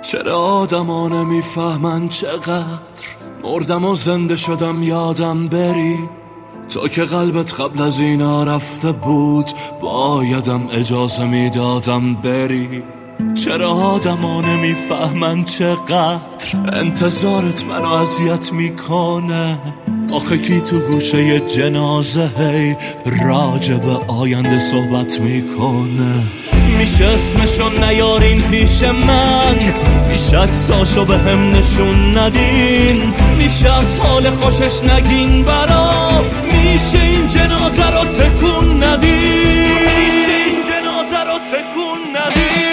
چرا آدما نمیفهمن چقدر مردم و زنده شدم یادم بری. تو که قلبت قبل از اینا رفته بود بایدم اجازه میدادم بری. چرا آدما نمیفهمن چقدر انتظارت منو اذیت میکنه. آخه کی تو گوشه جنازه هی راجع به آینده صحبت میکنه. میشه اسمشو نیارین پیش من، میشه عکساشو به هم نشون ندین، میشه از حال خوشش نگین برام، میشه این جنازه رو تکون ندین، این جنازه رو تکون ندین.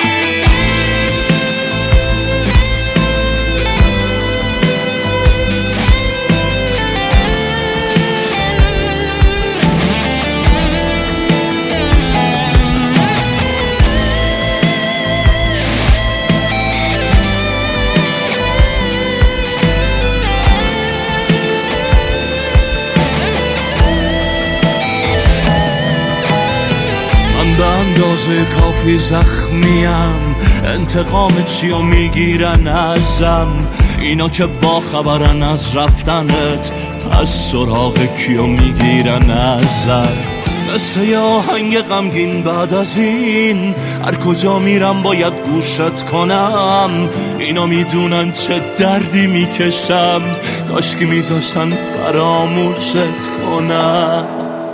به اندازه کافی زخمیم، انتقام چیو میگیرن ازم اینا که با خبرن از رفتنت، پس سراغ کیو میگیرن ازم. مثل یه آهنگ غمگین بعد از این هر کجا میرم باید گوشت کنم. اینا میدونن چه دردی میکشم، کاش که میذاشتن فراموشت کنم.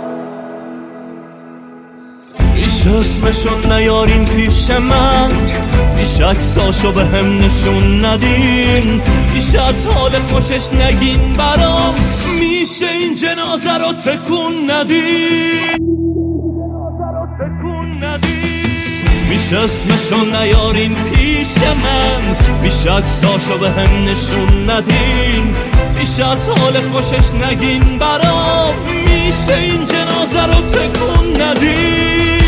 میشه اسمشو نیارین پیش من، میشه عکساشو به هم نشون ندین، میشه از حال خوشش نگین برام، میشه این جنازه رو تکون ندین، میشه اسمشو نیارین پیش من، میشه عکساشو به هم نشون ندین، میشه از حال خوشش نگین برام، میشه این جنازه رو تکون ندین.